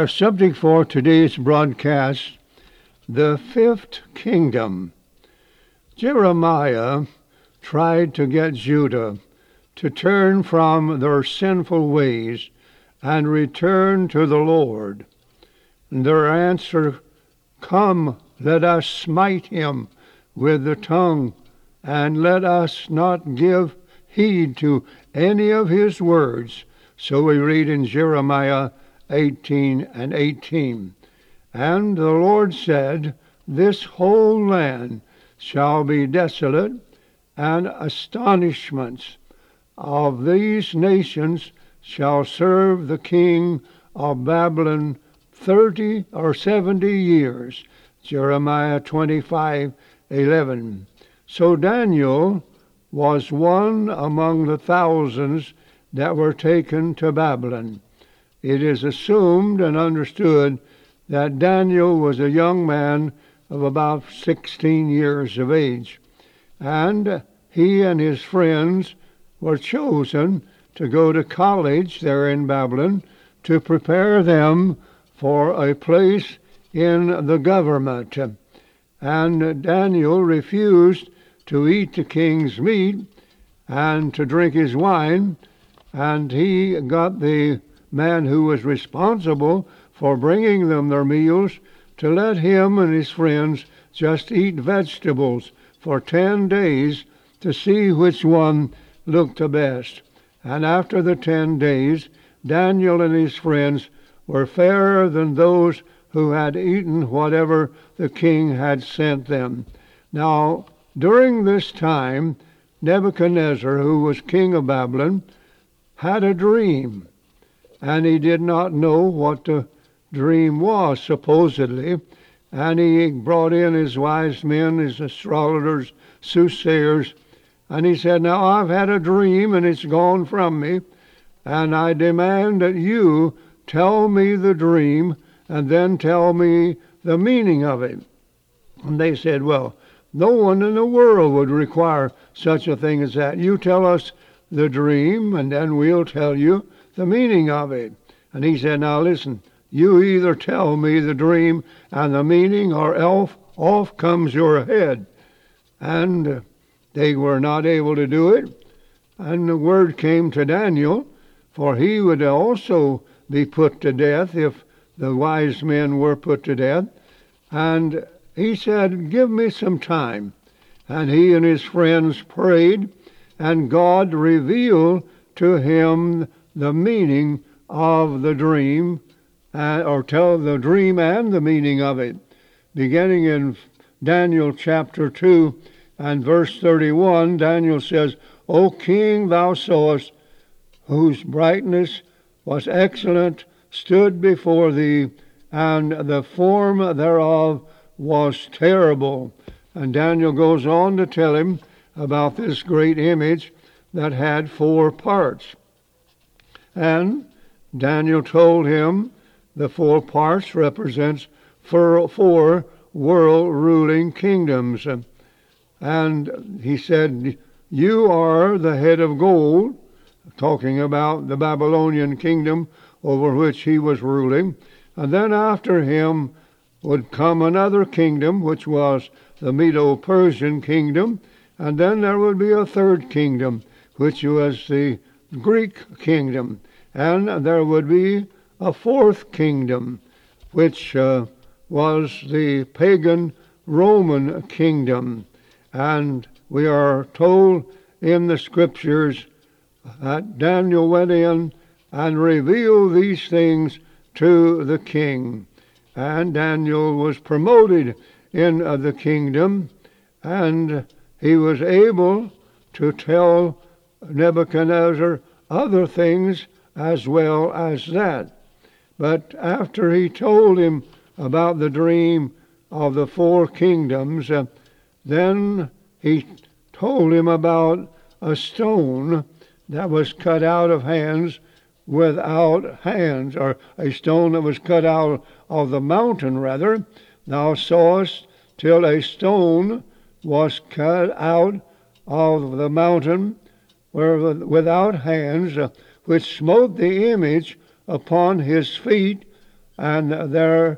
Our subject for today's broadcast, the fifth kingdom. Jeremiah tried to get Judah to turn from their sinful ways and return to the Lord. Their answer, "Come, let us smite him with the tongue, and let us not give heed to any of his words." So we read in Jeremiah 18:18. And the Lord said, "This whole land shall be desolate, and astonishments of these nations shall serve the king of Babylon 30 or 70 years. Jeremiah 25:11. So Daniel was one among the thousands that were taken to Babylon. It is assumed and understood that Daniel was a young man of about 16 years of age, and he and his friends were chosen to go to college there in Babylon to prepare them for a place in the government. And Daniel refused to eat the king's meat and to drink his wine, and he got the man who was responsible for bringing them their meals to let him and his friends just eat vegetables for 10 days to see which one looked the best. And after the 10 days, Daniel and his friends were fairer than those who had eaten whatever the king had sent them. Now, during this time, Nebuchadnezzar, who was king of Babylon, had a dream, and he did not know what the dream was, supposedly, and he brought in his wise men, his astrologers, soothsayers, and he said, "Now I've had a dream, and it's gone from me, and I demand that you tell me the dream, and then tell me the meaning of it." And they said, "Well, no one in the world would require such a thing as that. You tell us the dream, and then we'll tell you the meaning of it." And he said, "Now listen, you either tell me the dream and the meaning, or off comes your head." And they were not able to do it. And the word came to Daniel, for he would also be put to death if the wise men were put to death. And he said, "Give me some time." And he and his friends prayed, and God revealed to him the meaning of the dream, or tell the dream and the meaning of it. Beginning in Daniel chapter 2 and verse 31, Daniel says, "O king, thou sawest, whose brightness was excellent, stood before thee, and the form thereof was terrible." And Daniel goes on to tell him about this great image that had 4 parts. And Daniel told him the 4 parts represents 4 world-ruling kingdoms. And he said, "You are the head of gold," talking about the Babylonian kingdom over which he was ruling. And then after him would come another kingdom, which was the Medo-Persian kingdom. And then there would be a third kingdom, which was the Greek kingdom. And there would be a fourth kingdom, which was the pagan Roman kingdom. And we are told in the scriptures that Daniel went in and revealed these things to the king. And Daniel was promoted in the kingdom, and he was able to tell Nebuchadnezzar other things as well as that. But after he told him about the dream of the 4 kingdoms, then he told him about a stone that was cut out of hands without hands, or a stone that was cut out of the mountain, rather. Thou sawest till a stone was cut out of the mountain without hands, which smote the image upon his feet, and there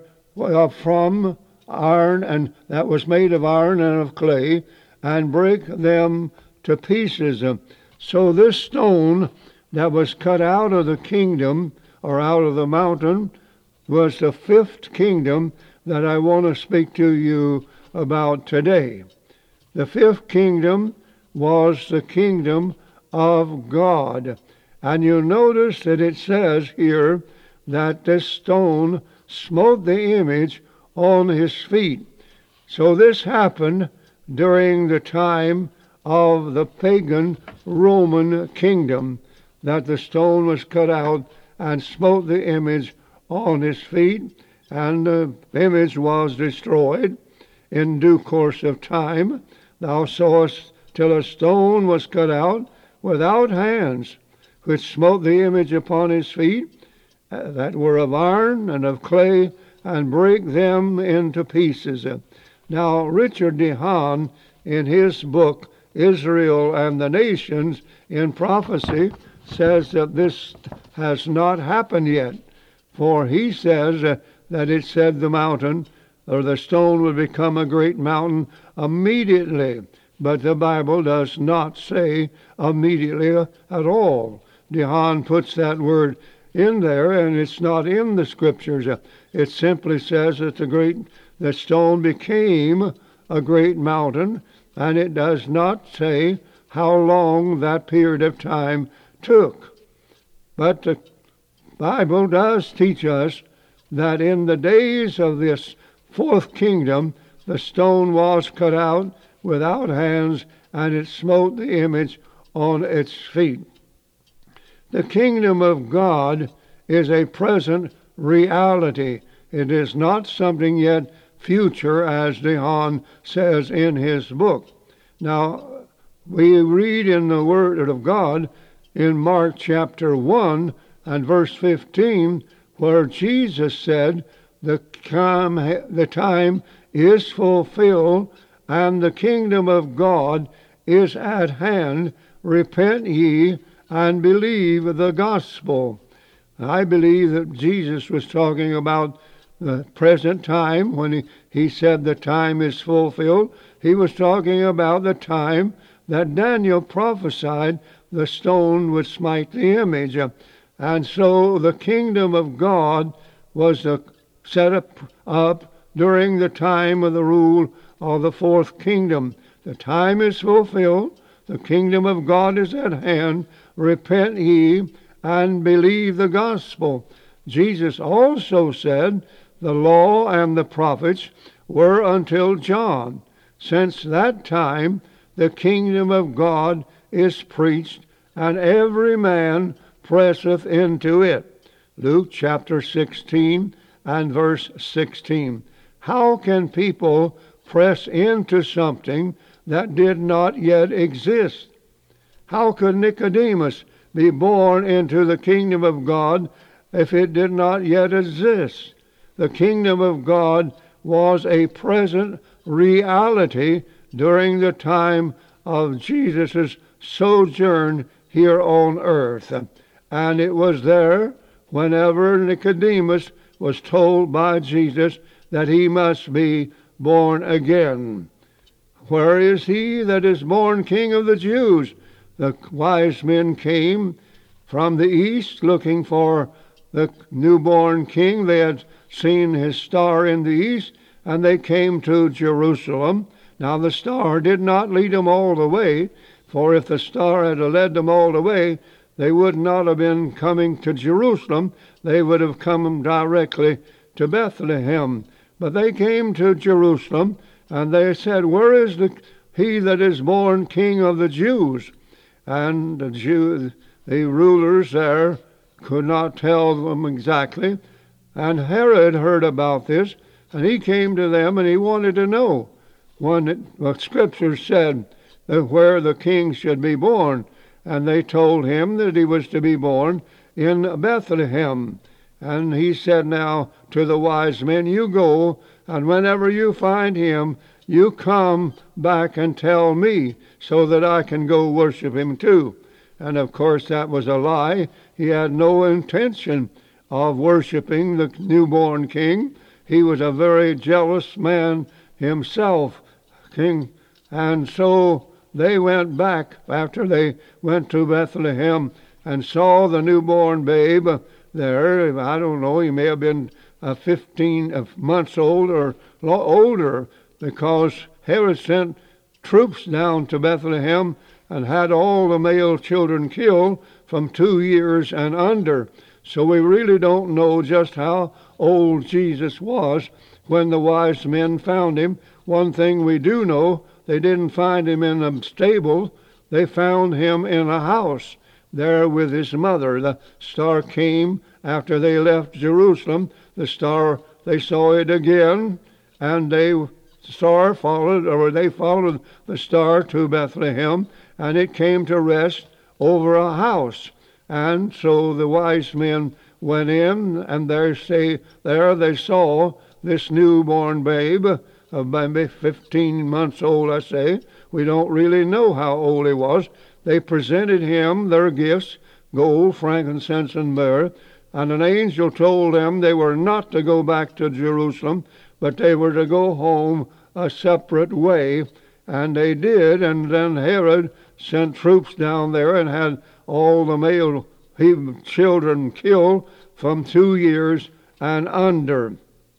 from iron, and that was made of iron and of clay, and break them to pieces. So this stone that was cut out of the kingdom, or out of the mountain, was the fifth kingdom that I want to speak to you about today. The fifth kingdom was the kingdom of God. And you notice that it says here that this stone smote the image on his feet. So this happened during the time of the pagan Roman kingdom, that the stone was cut out and smote the image on his feet, and the image was destroyed in due course of time. Thou sawest till a stone was cut out without hands, which smote the image upon his feet, that were of iron and of clay, and brake them into pieces. Now Richard DeHaan, in his book Israel and the Nations in Prophecy, says that this has not happened yet. For he says that it said the mountain, or the stone, would become a great mountain immediately. But the Bible does not say immediately at all. DeHaan puts that word in there, and it's not in the Scriptures. It simply says that the stone became a great mountain, and it does not say how long that period of time took. But the Bible does teach us that in the days of this fourth kingdom, the stone was cut out without hands, and it smote the image on its feet. The kingdom of God is a present reality. It is not something yet future, as DeHaan says in his book. Now, we read in the Word of God in Mark chapter 1 and verse 15, where Jesus said, the time is fulfilled, and the kingdom of God is at hand. Repent ye and believe the gospel. I believe that Jesus was talking about the present time when he said the time is fulfilled. He was talking about the time that Daniel prophesied the stone would smite the image. And so the kingdom of God was set up during the time of the rule of the fourth kingdom. The time is fulfilled. The kingdom of God is at hand. Repent ye and believe the gospel. Jesus also said the law and the prophets were until John. Since that time the kingdom of God is preached, and every man presseth into it. Luke chapter 16 and verse 16. How can people press into something that did not yet exist? How could Nicodemus be born into the kingdom of God if it did not yet exist? The kingdom of God was a present reality during the time of Jesus' sojourn here on earth. And it was there whenever Nicodemus was told by Jesus that he must be born again. Where is he that is born King of the Jews? The wise men came from the east looking for the newborn king. They had seen his star in the east, and they came to Jerusalem. Now the star did not lead them all the way, for if the star had led them all the way, they would not have been coming to Jerusalem. They would have come directly to Bethlehem. But they came to Jerusalem, and they said, where is he that is born King of the Jews? And the rulers there could not tell them exactly. And Herod heard about this, and he came to them, and he wanted to know when the Scripture said that where the king should be born. And they told him that he was to be born in Bethlehem. And he said now to the wise men, you go, and whenever you find him, you come back and tell me, so that I can go worship him too. And of course that was a lie. He had no intention of worshiping the newborn king. He was a very jealous man himself, king. And so they went back after they went to Bethlehem and saw the newborn babe there. I don't know, he may have been 15 months old or older, because Herod sent troops down to Bethlehem and had all the male children killed from 2 years and under. So we really don't know just how old Jesus was when the wise men found him. One thing we do know, they didn't find him in a stable. They found him in a house there with his mother. The star came after they left Jerusalem. The star, they saw it again, and they followed the star to Bethlehem, and it came to rest over a house. And so the wise men went in, and there they saw this newborn babe, maybe 15 months old, I say. We don't really know how old he was. They presented him their gifts, gold, frankincense, and myrrh, and an angel told them they were not to go back to Jerusalem, but they were to go home a separate way. And they did, and then Herod sent troops down there and had all the male children killed from 2 years and under.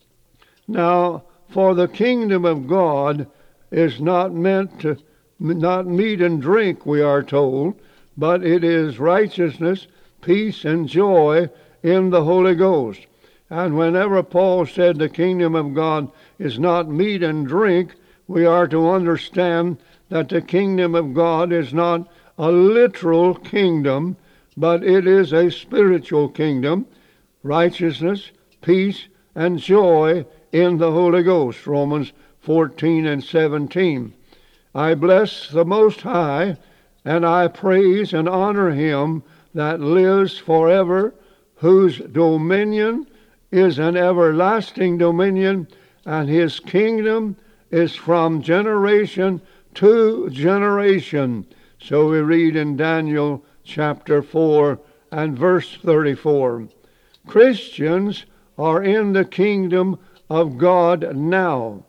Now, for the kingdom of God is not meant to, not meat and drink, we are told, but it is righteousness, peace, and joy in the Holy Ghost. And whenever Paul said the kingdom of God is not meat and drink, we are to understand that the kingdom of God is not a literal kingdom, but it is a spiritual kingdom, righteousness, peace, and joy in the Holy Ghost, Romans 14 and 17. I bless the Most High, and I praise and honor him that lives forever, whose dominion is an everlasting dominion, and his kingdom is from generation to generation. So we read in Daniel chapter 4 and verse 34. Christians are in the kingdom of God now,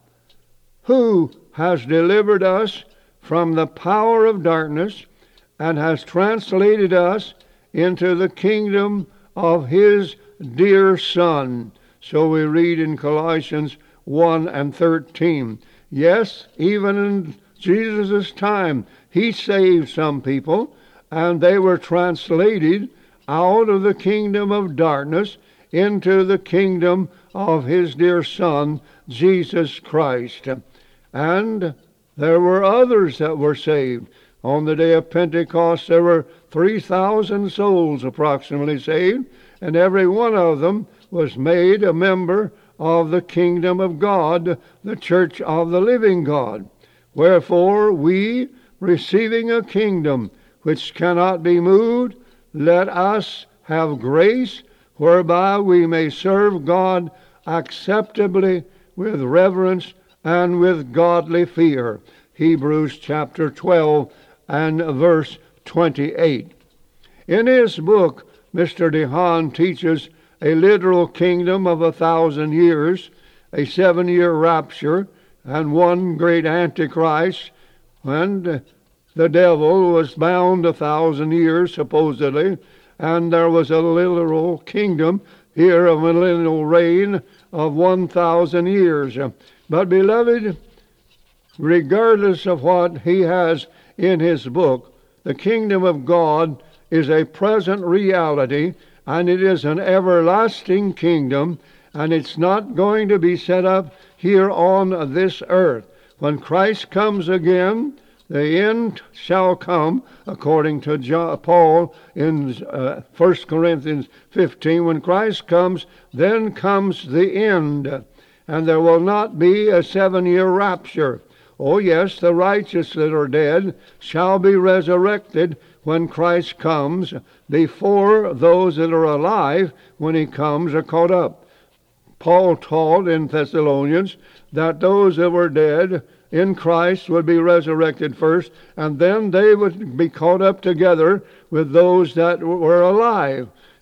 who has delivered us from the power of darkness and has translated us into the kingdom of his dear Son. So we read in Colossians 1 and 13. Yes, even in Jesus' time, he saved some people, and they were translated out of the kingdom of darkness into the kingdom of his dear Son, Jesus Christ. And there were others that were saved. On the day of Pentecost, there were 3,000 souls approximately saved, and every one of them was made a member of the kingdom of God, the church of the living God. Wherefore we, receiving a kingdom which cannot be moved, let us have grace whereby we may serve God acceptably with reverence and with godly fear. Hebrews chapter 12 and verse 28. In his book, Mr. DeHaan teaches a literal kingdom of 1,000 years, a 7-year rapture, and one great Antichrist, and the devil was bound 1,000 years, supposedly, and there was a literal kingdom here, a millennial reign of 1,000 years. But, beloved, regardless of what he has in his book, the kingdom of God is a present reality, and it is an everlasting kingdom, and it's not going to be set up here on this earth. When Christ comes again, the end shall come, according to Paul in 1 Corinthians 15. When Christ comes, then comes the end, and there will not be a 7-year rapture. Oh yes, the righteous that are dead shall be resurrected when Christ comes, before those that are alive when he comes are caught up. Paul taught in Thessalonians that those that were dead in Christ would be resurrected first, and then they would be caught up together with those that were alive.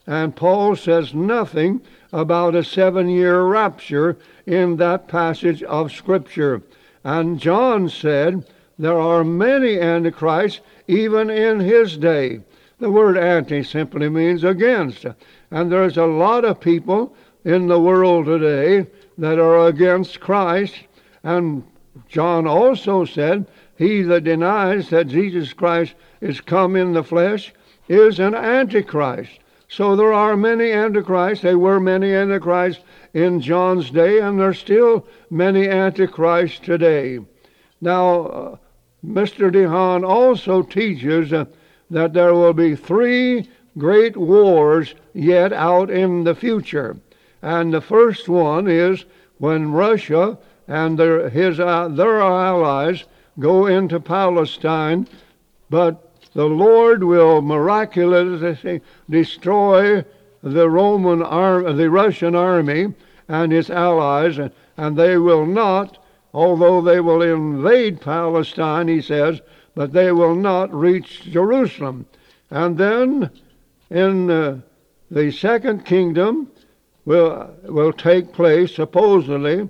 And Paul says nothing about a 7-year rapture in that passage of Scripture. And John said there are many antichrists even in his day. The word anti simply means against. And there's a lot of people in the world today that are against Christ. And John also said, he that denies that Jesus Christ is come in the flesh is an antichrist. So there are many antichrists. There were many antichrists in John's day, and there's still many antichrists today. Now, Mr. DeHaan also teaches that there will be 3 great wars yet out in the future. And the first one is when Russia and their allies go into Palestine, but the Lord will miraculously destroy the Russian army and its allies, and they will not, although they will invade Palestine, he says, but they will not reach Jerusalem. And then in the second kingdom will take place supposedly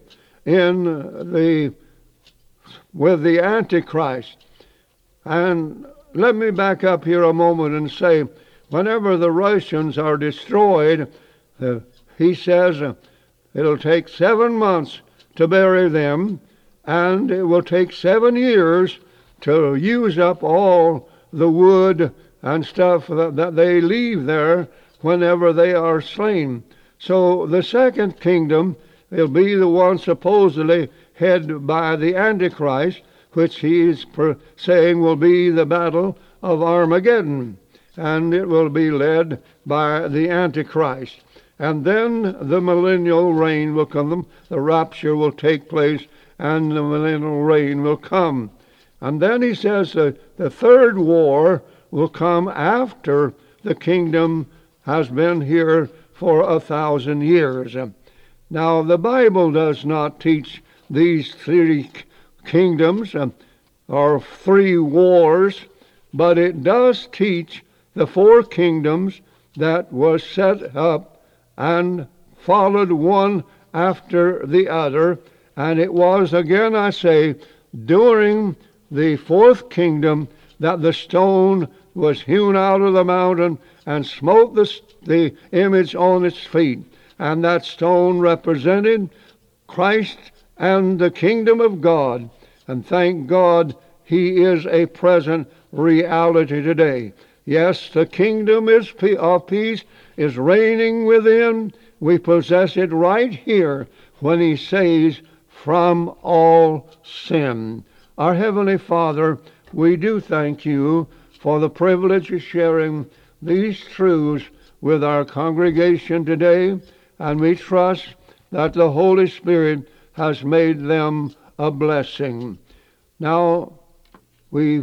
with the Antichrist. And let me back up here a moment and say, whenever the Russians are destroyed, he says it'll take 7 months to bury them, and it will take 7 years to use up all the wood and stuff that they leave there whenever they are slain. So the second kingdom will be the one supposedly headed by the Antichrist, which he is saying will be the battle of Armageddon, and it will be led by the Antichrist. And then the millennial reign will come, the rapture will take place, and the millennial reign will come. And then he says that the third war will come after the kingdom has been here for 1,000 years. Now, the Bible does not teach these 3 kingdoms or 3 wars, but it does teach the 4 kingdoms that was set up and followed one after the other. And it was, again I say, during the 4th kingdom that the stone was hewn out of the mountain and smote the image on its feet. And that stone represented Christ and the kingdom of God. And thank God he is a present reality today. Yes, the kingdom of peace is reigning within. We possess it right here when he says, from all sin. Our Heavenly Father, we do thank you for the privilege of sharing these truths with our congregation today, and we trust that the Holy Spirit has made them a blessing. Now, we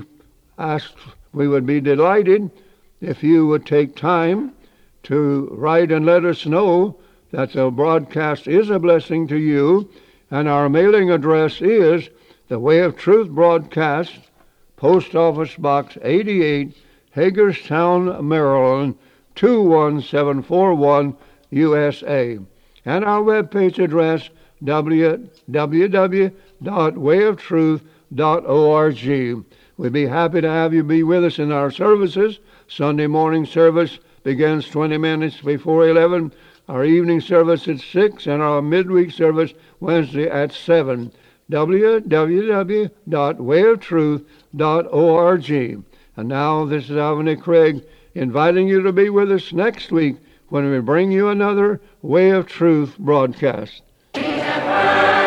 would be delighted if you would take time to write and let us know that the broadcast is a blessing to you, and our mailing address is The Way of Truth Broadcast, Post Office Box 88, Hagerstown, Maryland, 21741, USA. And our webpage address, www.wayoftruth.org. We'd be happy to have you be with us in our services. Sunday morning service begins 20 minutes before 11. Our evening service at 6, and our midweek service Wednesday at 7. www.wayoftruth.org. And now this is Alvin Craig inviting you to be with us next week when we bring you another Way of Truth broadcast.